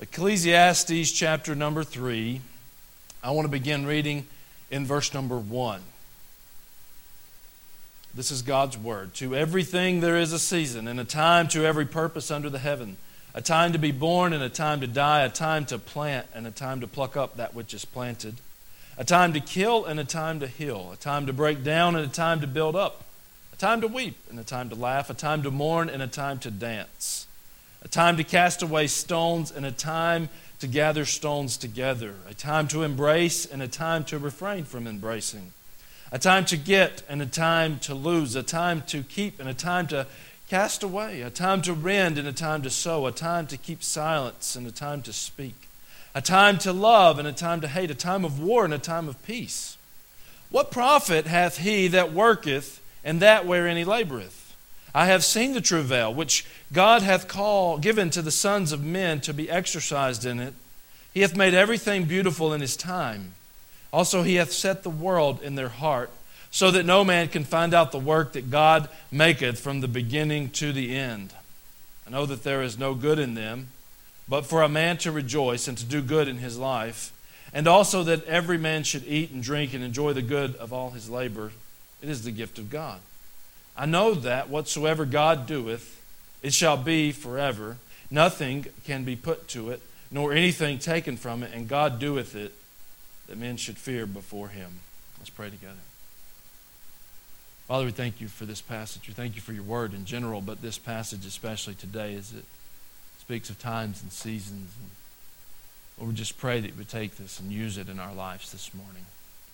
Ecclesiastes chapter number 3. I want to begin reading in verse number 1. This is God's word. To everything there is a season, and a time to every purpose under the heaven. A time to be born and a time to die, a time to plant and a time to pluck up that which is planted. A time to kill and a time to heal. A time to break down and a time to build up. A time to weep and a time to laugh. A time to mourn and a time to dance. A time to cast away stones and a time to gather stones together. A time to embrace and a time to refrain from embracing. A time to get and a time to lose. A time to keep and a time to cast away. A time to rend and a time to sow. A time to keep silence and a time to speak. A time to love and a time to hate. A time of war and a time of peace. What profit hath he that worketh and that wherein he laboureth? I have seen the travail which God hath given to the sons of men to be exercised in it. He hath made everything beautiful in his time. Also he hath set the world in their heart, so that no man can find out the work that God maketh from the beginning to the end. I know that there is no good in them, but for a man to rejoice and to do good in his life, and also that every man should eat and drink and enjoy the good of all his labor, it is the gift of God. I know that whatsoever God doeth, it shall be forever. Nothing can be put to it, nor anything taken from it, and God doeth it, that men should fear before him. Let's pray together. Father, we thank you for this passage. We thank you for your word in general, but this passage especially today as it speaks of times and seasons. And Lord, we just pray that you would take this and use it in our lives this morning.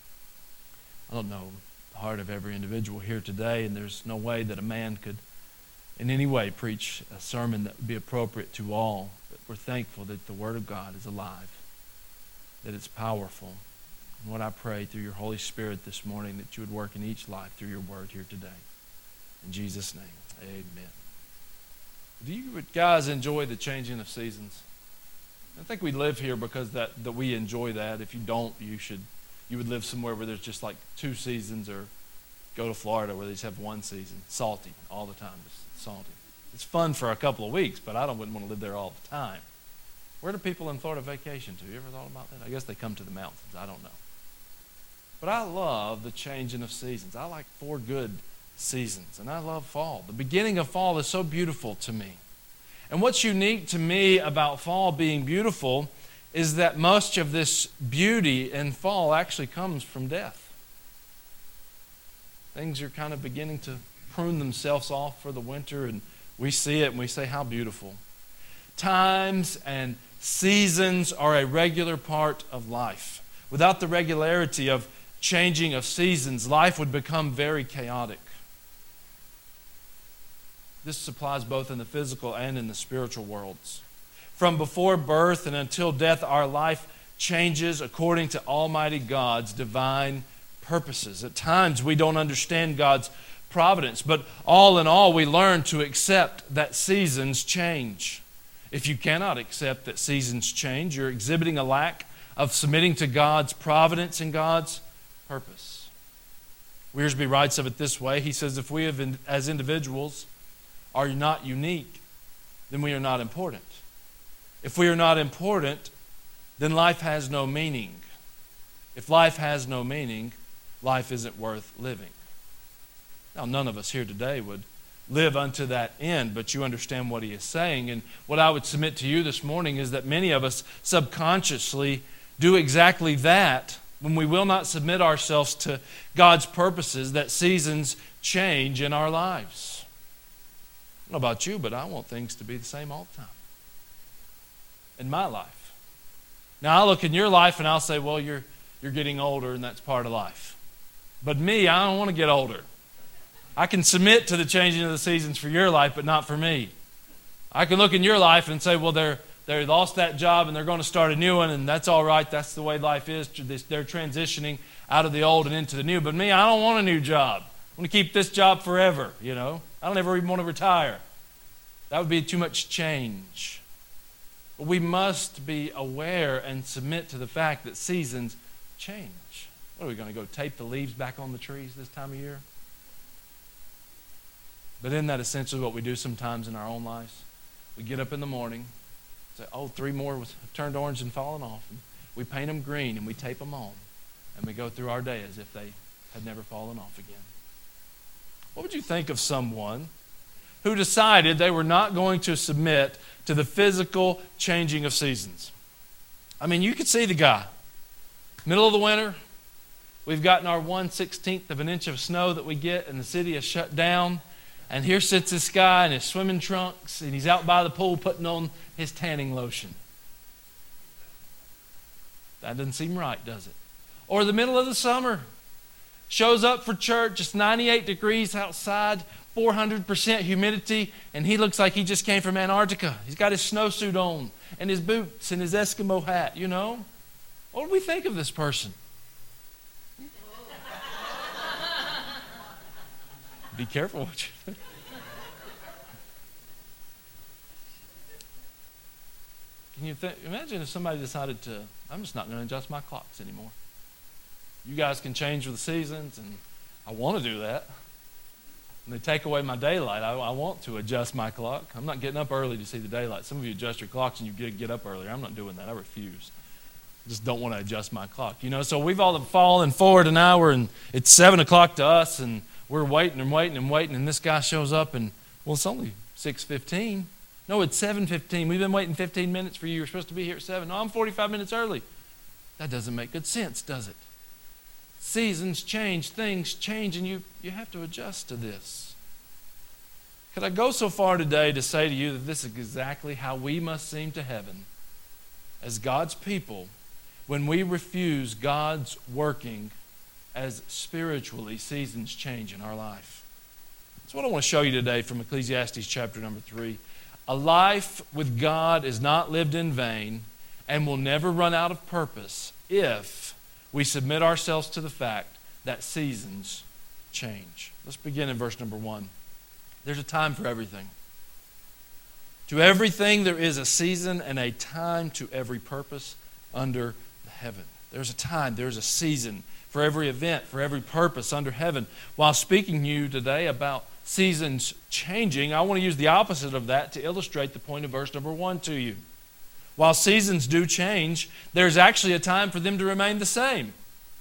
I don't know the heart of every individual here today, and there's no way that a man could in any way preach a sermon that would be appropriate to all. But we're thankful that the Word of God is alive, that it's powerful. And what I pray through your Holy Spirit this morning, that you would work in each life through your word here today. In Jesus' name, amen. Do you guys enjoy the changing of seasons? I think we live here because that we enjoy that. If you don't, you would live somewhere where there's just like 2 seasons, or go to Florida where they just have 1 season. Salty all the time, just salty. It's fun for a couple of weeks, but wouldn't want to live there all the time. Where do people in Florida vacation to? You ever thought about that? I guess they come to the mountains. I don't know. But I love the changing of seasons. I like 4 good seasons, and I love fall. The beginning of fall is so beautiful to me. And what's unique to me about fall being beautiful is that much of this beauty in fall actually comes from death. Things are kind of beginning to prune themselves off for the winter, and we see it and we say, how beautiful. Times and seasons are a regular part of life. Without the regularity of changing of seasons, life would become very chaotic. This applies both in the physical and in the spiritual worlds. From before birth and until death, our life changes according to Almighty God's divine purposes. At times, we don't understand God's providence, but all in all, we learn to accept that seasons change. If you cannot accept that seasons change, you're exhibiting a lack of submitting to God's providence and God's purpose. Wiersbe writes of it this way. He says, if we as individuals are not unique, then we are not important. If we are not important, then life has no meaning. If life has no meaning, life isn't worth living. Now, none of us here today would live unto that end, but you understand what he is saying. And what I would submit to you this morning is that many of us subconsciously do exactly that when we will not submit ourselves to God's purposes, that seasons change in our lives. I don't know about you, but I want things to be the same all the time in my life. Now, I look in your life and I'll say, well, you're getting older and that's part of life. But me, I don't want to get older. I can submit to the changing of the seasons for your life, but not for me. I can look in your life and say, well, they lost that job and they're going to start a new one, and that's all right. That's the way life is. They're transitioning out of the old and into the new. But me, I don't want a new job. I want to keep this job forever, I don't ever even want to retire. That would be too much change. But we must be aware and submit to the fact that seasons change. What are we going to go tape the leaves back on the trees this time of year? But isn't that essentially what we do sometimes in our own lives? We get up in the morning, Say, oh, 3 more have turned orange and fallen off. And we paint them green and we tape them on. And we go through our day as if they had never fallen off again. What would you think of someone who decided they were not going to submit to the physical changing of seasons? I mean, you could see the guy. Middle of the winter, we've gotten our 1/16 of an inch of snow that we get, and the city is shut down. And here sits this guy in his swimming trunks, and he's out by the pool putting on his tanning lotion. That doesn't seem right, does it? Or the middle of the summer, shows up for church, it's 98 degrees outside, 400% humidity, and he looks like he just came from Antarctica. He's got his snowsuit on, and his boots, and his Eskimo hat, you know? What do we think of this person? Be careful what you think. Can you imagine if somebody decided to, I'm just not going to adjust my clocks anymore. You guys can change with the seasons, and I want to do that. And they take away my daylight. I want to adjust my clock. I'm not getting up early to see the daylight. Some of you adjust your clocks and you get up earlier. I'm not doing that. I refuse. I just don't want to adjust my clock. You know, so we've all fallen forward an hour, and it's 7 o'clock to us, and we're waiting and waiting and waiting, and this guy shows up, and, well, it's only 6:15. No, it's 7:15. We've been waiting 15 minutes for you. You're supposed to be here at 7. No, I'm 45 minutes early. That doesn't make good sense, does it? Seasons change, things change, and you have to adjust to this. Could I go so far today to say to you that this is exactly how we must seem to heaven as God's people when we refuse God's working as spiritually seasons change in our life? That's what I want to show you today from Ecclesiastes chapter number 3. A life with God is not lived in vain and will never run out of purpose if we submit ourselves to the fact that seasons change. Let's begin in verse number 1. There's a time for everything. To everything there is a season and a time to every purpose under the heaven. There's a time, there's a season for every event, for every purpose under heaven. While speaking to you today about seasons changing, I want to use the opposite of that to illustrate the point of verse number 1 to you. While seasons do change, there's actually a time for them to remain the same.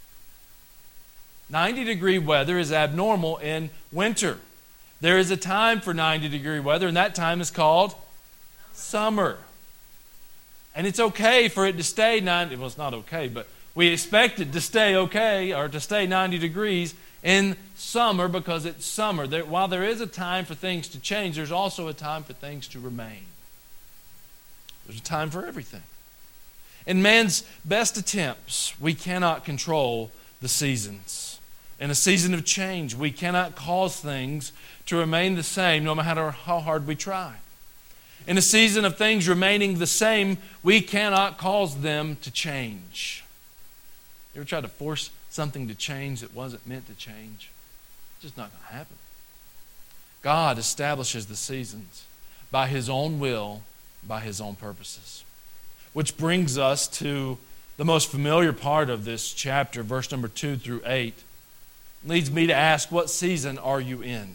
90-degree weather is abnormal in winter. There is a time for 90-degree weather, and that time is called summer. And it's okay for it to stay 90. Well, it's not okay, but we expect it to stay okay, or to stay 90 degrees in summer because it's summer. While there is a time for things to change, there's also a time for things to remain. There's a time for everything. In man's best attempts, we cannot control the seasons. In a season of change, we cannot cause things to remain the same no matter how hard we try. In a season of things remaining the same, we cannot cause them to change. You ever tried to force something to change that wasn't meant to change? It's just not going to happen. God establishes the seasons by His own will, by His own purposes. Which brings us to the most familiar part of this chapter, verse number 2 through 8. Leads me to ask, what season are you in?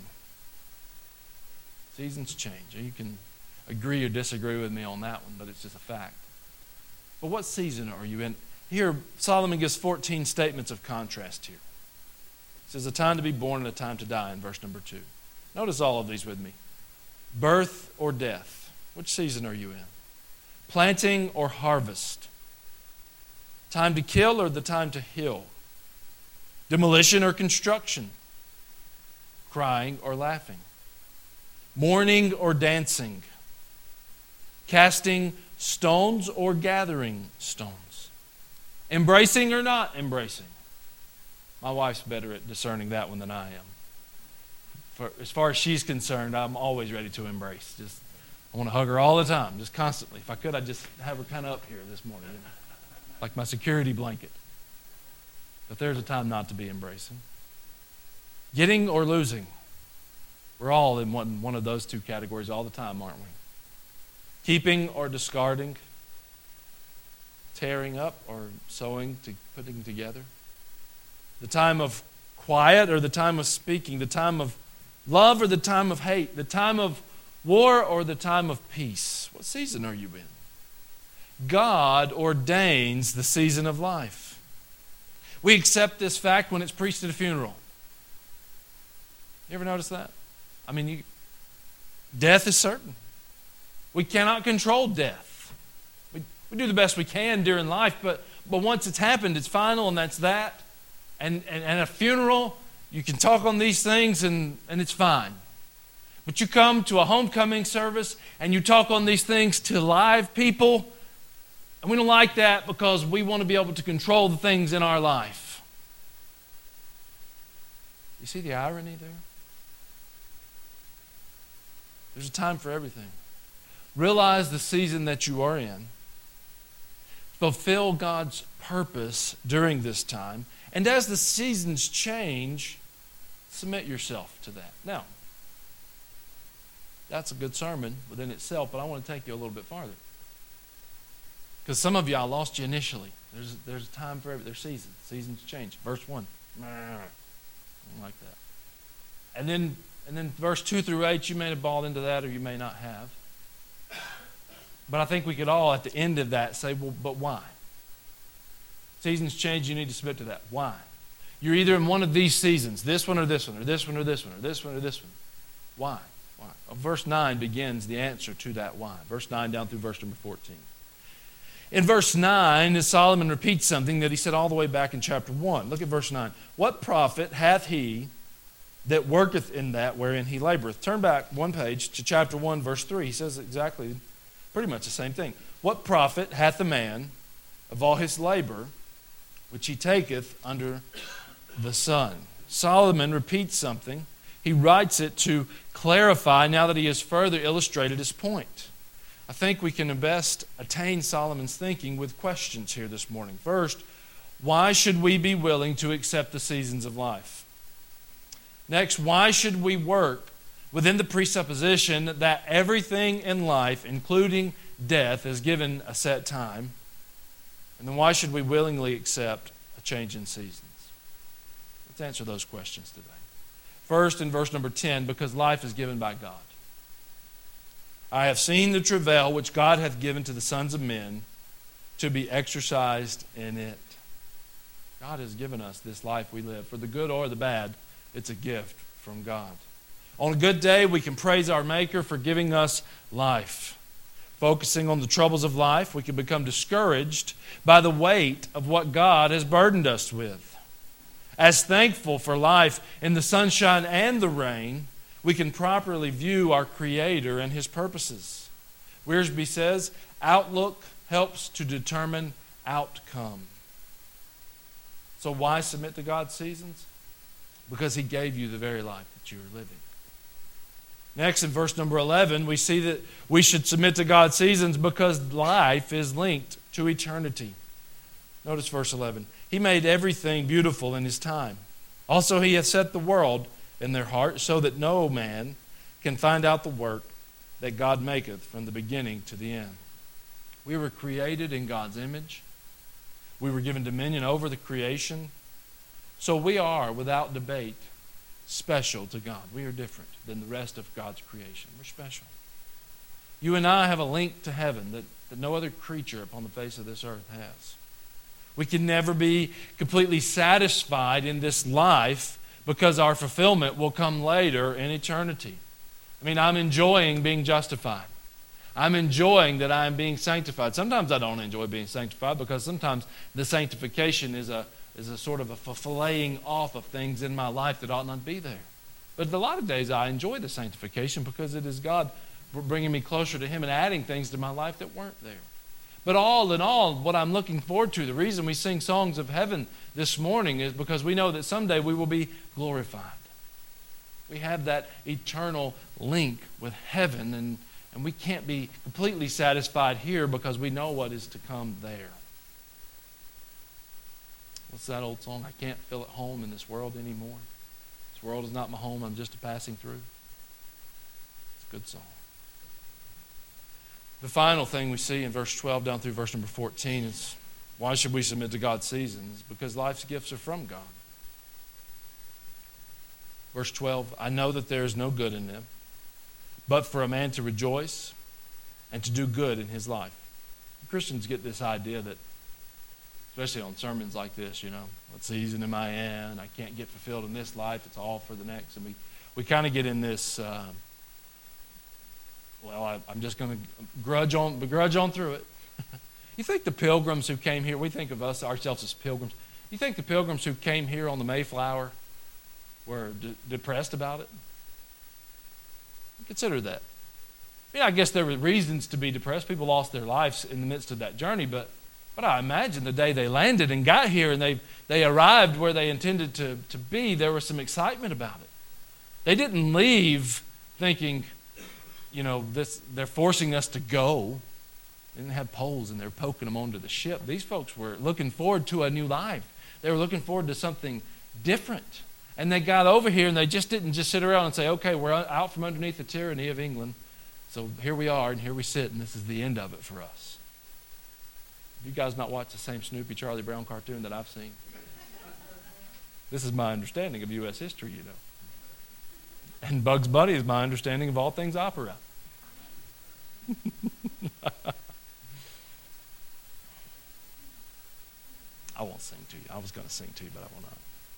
Seasons change. You can agree or disagree with me on that one, but it's just a fact. But what season are you in? Here, Solomon gives 14 statements of contrast here. He says a time to be born and a time to die in verse number 2. Notice all of these with me. Birth or death. Which season are you in? Planting or harvest? Time to kill or the time to heal? Demolition or construction? Crying or laughing? Mourning or dancing? Casting stones or gathering stones? Embracing or not embracing? My wife's better at discerning that one than I am. As far as she's concerned, I'm always ready to embrace. I want to hug her all the time, just constantly. If I could, I'd just have her kind of up here this morning, you know, like my security blanket. But there's a time not to be embracing. Getting or losing. We're all in one of those two categories all the time, aren't we? Keeping or discarding. Tearing up or sewing, putting together. The time of quiet or the time of speaking. The time of love or the time of hate. The time of war or the time of peace. What season are you in? God ordains the season of life. We accept this fact when it's preached at a funeral. You ever notice that? I mean, death is certain. We cannot control death. We do the best we can during life, but once it's happened, it's final, and that's that. And a funeral, you can talk on these things, and it's fine. But you come to a homecoming service, and you talk on these things to live people, and we don't like that because we want to be able to control the things in our life. You see the irony there? There's a time for everything. Realize the season that you are in. Fulfill God's purpose during this time. And as the seasons change, submit yourself to that. Now, that's a good sermon within itself, but I want to take you a little bit farther. Because some of you, I lost you initially. There's a time for everything. There's seasons. Seasons change. Verse 1. I don't like that. And then verse 2 through 8, you may have bought into that or you may not have. But I think we could all, at the end of that, say, well, but why? Seasons change, you need to submit to that. Why? You're either in one of these seasons, this one or this one, or this one or this one, or this one or this one. Why? Why? Well, verse 9 begins the answer to that why. Verse 9 down through verse number 14. In verse 9, Solomon repeats something that he said all the way back in chapter 1. Look at verse 9. What profit hath he that worketh in that wherein he laboreth? Turn back one page to chapter 1, verse 3. He says exactly, pretty much the same thing. What profit hath a man of all his labor which he taketh under the sun? Solomon repeats something. He writes it to clarify now that he has further illustrated his point. I think we can best attain Solomon's thinking with questions here this morning. First, why should we be willing to accept the seasons of life? Next, why should we work within the presupposition that everything in life, including death, is given a set time? And then why should we willingly accept a change in seasons? Let's answer those questions today. First, in verse number 10, because life is given by God. I have seen the travail which God hath given to the sons of men to be exercised in it. God has given us this life we live. For the good or the bad, it's a gift from God. On a good day, we can praise our Maker for giving us life. Focusing on the troubles of life, we can become discouraged by the weight of what God has burdened us with. As thankful for life in the sunshine and the rain, we can properly view our Creator and His purposes. Wiersbe says, outlook helps to determine outcome. So why submit to God's seasons? Because He gave you the very life that you are living. Next, in verse number 11, we see that we should submit to God's seasons because life is linked to eternity. Notice verse 11. He made everything beautiful in His time. Also He hath set the world in their heart, so that no man can find out the work that God maketh from the beginning to the end. We were created in God's image. We were given dominion over the creation. So we are, without debate, special to God. We are different than the rest of God's creation. We're special. You and I have a link to heaven that no other creature upon the face of this earth has. We can never be completely satisfied in this life because our fulfillment will come later in eternity. I mean, I'm enjoying being justified. I'm enjoying that I am being sanctified. Sometimes I don't enjoy being sanctified because sometimes the sanctification is a sort of a filleting off of things in my life that ought not be there. But a lot of days I enjoy the sanctification because it is God bringing me closer to Him and adding things to my life that weren't there. But all in all, what I'm looking forward to, the reason we sing songs of heaven this morning is because we know that someday we will be glorified. We have that eternal link with heaven, and we can't be completely satisfied here because we know what is to come there. What's that old song? I can't feel at home in this world anymore. This world is not my home, I'm just a passing through. It's a good song. The final thing we see in verse 12 down through verse number 14 is, why should we submit to God's seasons? Because life's gifts are from God. Verse 12, I know that there is no good in them, but for a man to rejoice and to do good in his life. Christians get this idea that, especially on sermons like this, what season am I in? I can't get fulfilled in this life. It's all for the next. And we kind of get in this, I'm just going to begrudge on through it. You think the pilgrims who came here, we think of ourselves as pilgrims. You think the pilgrims who came here on the Mayflower were depressed about it? Consider that. I guess there were reasons to be depressed. People lost their lives in the midst of that journey, but I imagine the day they landed and got here and they arrived where they intended to be, there was some excitement about it. They didn't leave thinking, they're forcing us to go. They didn't have poles and they're poking them onto the ship. These folks were looking forward to a new life. They were looking forward to something different. And they got over here and they just didn't just sit around and say, okay, we're out from underneath the tyranny of England. So here we are and here we sit and this is the end of it for us. You guys not watch the same Snoopy Charlie Brown cartoon that I've seen? This is my understanding of U.S. history, And Bugs Bunny is my understanding of all things opera. I won't sing to you. I was going to sing to you, but I will not.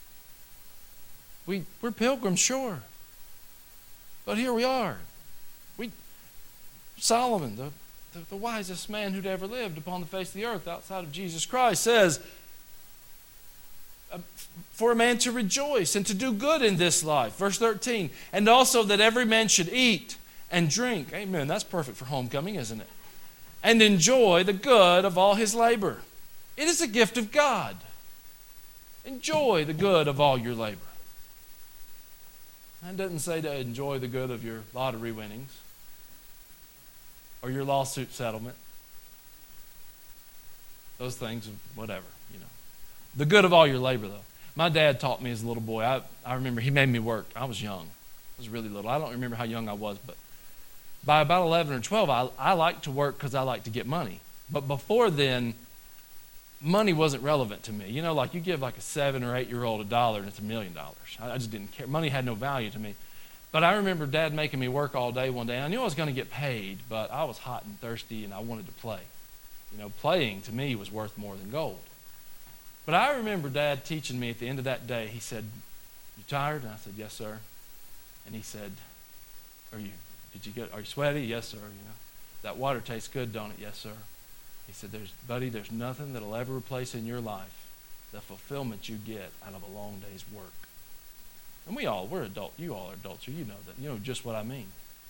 We're pilgrims, sure. But here we are. Solomon, the wisest man who'd ever lived upon the face of the earth outside of Jesus Christ, says, for a man to rejoice and to do good in this life. Verse 13, and also that every man should eat and drink. Amen. That's perfect for homecoming, isn't it? And enjoy the good of all his labor. It is a gift of God. Enjoy the good of all your labor. That doesn't say to enjoy the good of your lottery winnings or your lawsuit settlement. Those things, whatever, The good of all your labor, though. My dad taught me as a little boy. I remember he made me work. I was young. I was really little. I don't remember how young I was, but by about 11 or 12, I liked to work because I liked to get money. But before then, money wasn't relevant to me. Like you give like a 7 or 8-year-old $1 and it's $1 million. I just didn't care. Money had no value to me. But I remember Dad making me work all day one day. I knew I was going to get paid, but I was hot and thirsty and I wanted to play. Playing to me was worth more than gold. But I remember Dad teaching me at the end of that day. He said, "You tired?" And I said, "Yes, sir." And he said, Are you sweaty?" "Yes, sir." "That water tastes good, don't it?" "Yes, sir." He said, "There's nothing that'll ever replace in your life the fulfillment you get out of a long day's work." And we're adults. You all are adults. You know that. You know just what I mean.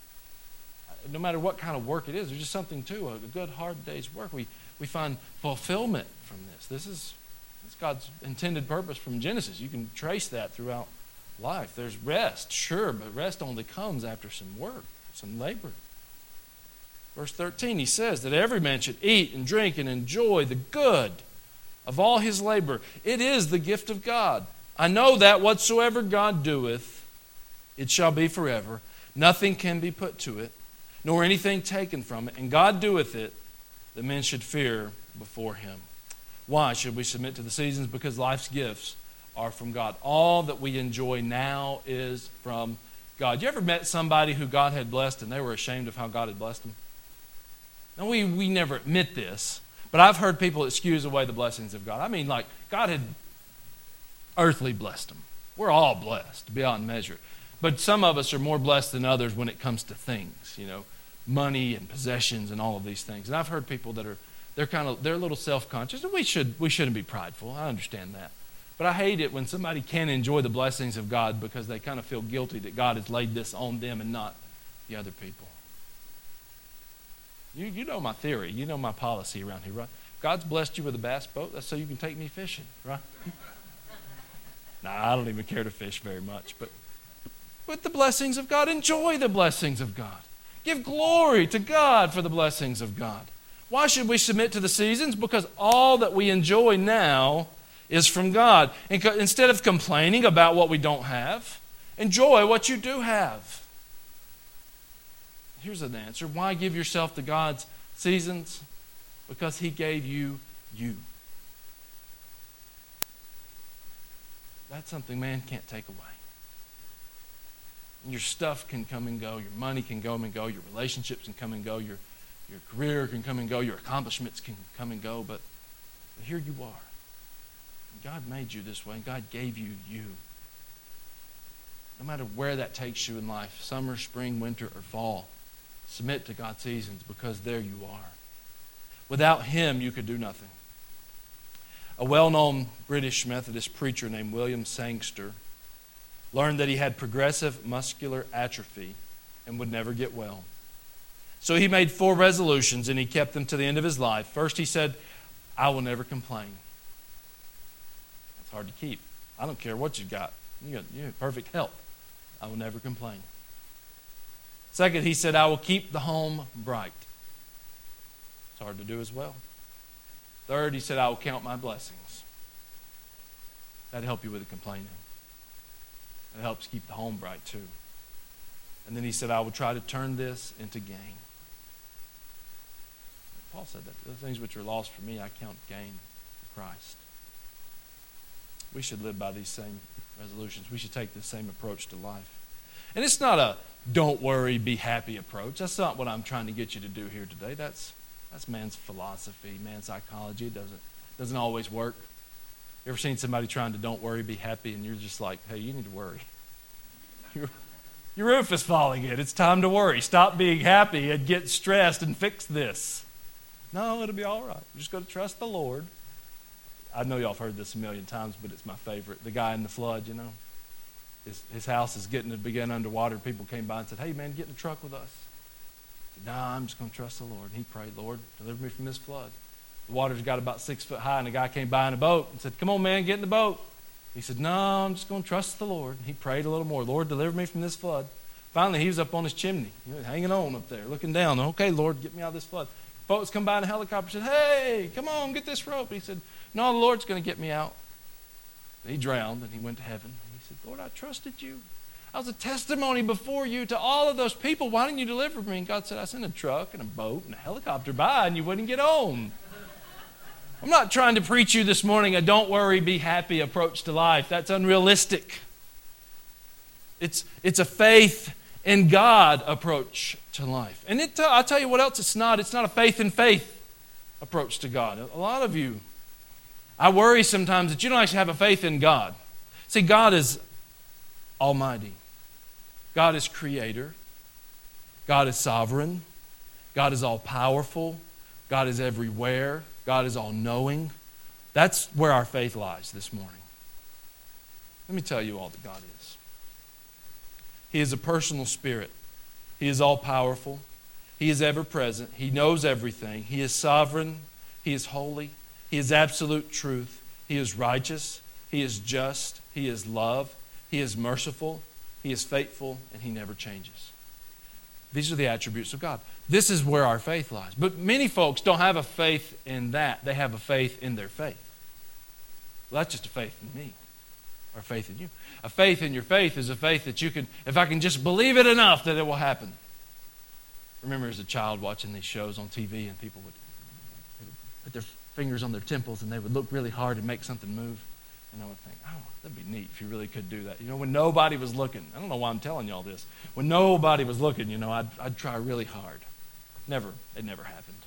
No matter what kind of work it is, there's just something to a good, hard day's work. We find fulfillment from this. That's God's intended purpose from Genesis. You can trace that throughout life. There's rest, sure, but rest only comes after some work, some labor. Verse 13, he says that every man should eat and drink and enjoy the good of all his labor. It is the gift of God. I know that whatsoever God doeth, it shall be forever. Nothing can be put to it, nor anything taken from it. And God doeth it, that men should fear before him. Why should we submit to the seasons? Because life's gifts are from God. All that we enjoy now is from God. You ever met somebody who God had blessed and they were ashamed of how God had blessed them? Now, we never admit this, but I've heard people excuse away the blessings of God. I mean, like, God had earthly blessed them. We're all blessed beyond measure. But some of us are more blessed than others when it comes to things, money and possessions and all of these things. And I've heard people that they're a little self-conscious, and we shouldn't be prideful. I understand that. But I hate it when somebody can't enjoy the blessings of God because they kind of feel guilty that God has laid this on them and not the other people. You know my theory. You know my policy around here, right? God's blessed you with a bass boat. That's so you can take me fishing, right? I don't even care to fish very much. But the blessings of God, enjoy the blessings of God. Give glory to God for the blessings of God. Why should we submit to the seasons? Because all that we enjoy now is from God. And instead of complaining about what we don't have, enjoy what you do have. Here's an answer. Why give yourself to God's seasons? Because he gave you you. That's something man can't take away. And your stuff can come and go. Your money can come and go. Your relationships can come and go. Your Your career can come and go. Your accomplishments can come and go. But here you are. And God made you this way. And God gave you you. No matter where that takes you in life, summer, spring, winter, or fall, submit to God's seasons because there you are. Without Him, you could do nothing. A well-known British Methodist preacher named William Sangster learned that he had progressive muscular atrophy and would never get well. So he made 4 resolutions and he kept them to the end of his life. First, he said, I will never complain. That's hard to keep. I don't care what you've got. You have perfect health. I will never complain. Second, he said, I will keep the home bright. It's hard to do as well. Third, he said, I will count my blessings. That'd help you with the complaining. It helps keep the home bright too. And then he said, I will try to turn this into gain. Paul said that. The things which are lost for me, I count gain for Christ. We should live by these same resolutions. We should take the same approach to life. And it's not a don't worry, be happy approach. That's not what I'm trying to get you to do here today. That's man's philosophy, man's psychology. It doesn't always work. You ever seen somebody trying to don't worry, be happy, and you're just like, hey, you need to worry. Your roof is falling in. It's time to worry. Stop being happy and get stressed and fix this. No, it'll be all right. You're just going to trust the Lord. I know y'all have heard this a million times, but it's my favorite. The guy in the flood, you know. His house is getting to begin underwater. People came by and said, hey, man, get in the truck with us. He said, nah, I'm just going to trust the Lord. And he prayed, Lord, deliver me from this flood. The water's got about 6 foot high, and a guy came by in a boat and said, come on, man, get in the boat. He said, no, I'm just going to trust the Lord. And he prayed a little more. Lord, deliver me from this flood. Finally, he was up on his chimney, hanging on up there, looking down. Okay, Lord, get me out of this flood. Folks come by in a helicopter and said, hey, come on, get this rope. He said, no, the Lord's going to get me out. He drowned, and he went to heaven. He said, Lord, I trusted you. I was a testimony before you to all of those people. Why didn't you deliver me? And God said, I sent a truck and a boat and a helicopter by, and you wouldn't get on. I'm not trying to preach you this morning a don't worry, be happy approach to life. That's unrealistic. It's a faith in God approach to life. And I'll tell you what else it's not. It's not a faith in faith approach to God. A lot of you, I worry sometimes that you don't actually have a faith in God. See, God is almighty. God is creator. God is sovereign. God is all-powerful. God is everywhere. God is all-knowing. That's where our faith lies this morning. Let me tell you all that God is. He is a personal spirit. He is all-powerful. He is ever-present. He knows everything. He is sovereign. He is holy. He is absolute truth. He is righteous. He is just. He is love. He is merciful. He is faithful. And He never changes. These are the attributes of God. This is where our faith lies. But many folks don't have a faith in that. They have a faith in their faith. Well, that's just a faith in me. Or faith in you. A faith in your faith is a faith that you can, if I can just believe it enough, that it will happen. I remember as a child watching these shows on TV, and people would put their fingers on their temples and they would look really hard and make something move. And I would think, oh, that'd be neat if you really could do that. You know, when nobody was looking. I don't know why I'm telling y'all this. When nobody was looking, you know, I'd try really hard. It never happened.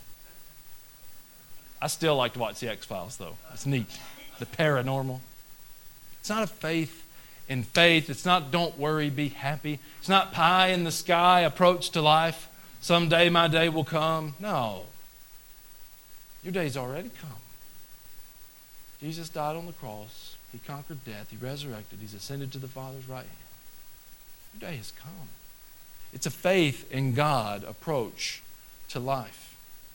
I still like to watch the X-Files, though. It's neat. The paranormal. It's not a faith in faith. It's not don't worry, be happy. It's not pie in the sky approach to life. Someday my day will come. No. Your day's already come. Jesus died on the cross. He conquered death. He resurrected. He's ascended to the Father's right hand. Your day has come. It's a faith in God approach to life.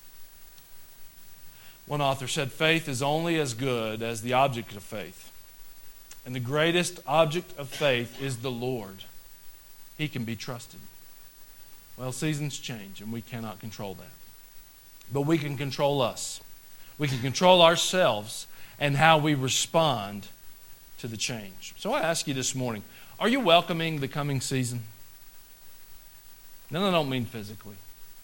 One author said, faith is only as good as the object of faith. And the greatest object of faith is the Lord. He can be trusted. Well, seasons change, and we cannot control that. But we can control us. We can control ourselves and how we respond to the change. So I ask you this morning, are you welcoming the coming season? No, I don't mean physically.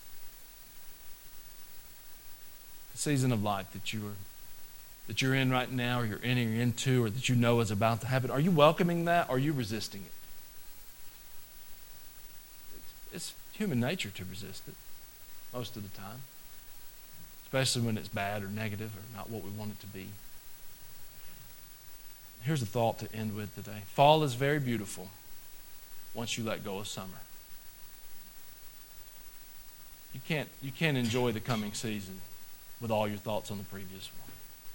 The season of life that you're in right now, or you're entering into, or that you know is about to happen. Are you welcoming that, or are you resisting it? It's human nature to resist it. most of the time, especially when it's bad or negative or not what we want it to be. Here's a thought to end with today. Fall is very beautiful once you let go of summer. You can't enjoy the coming season with all your thoughts on the previous one.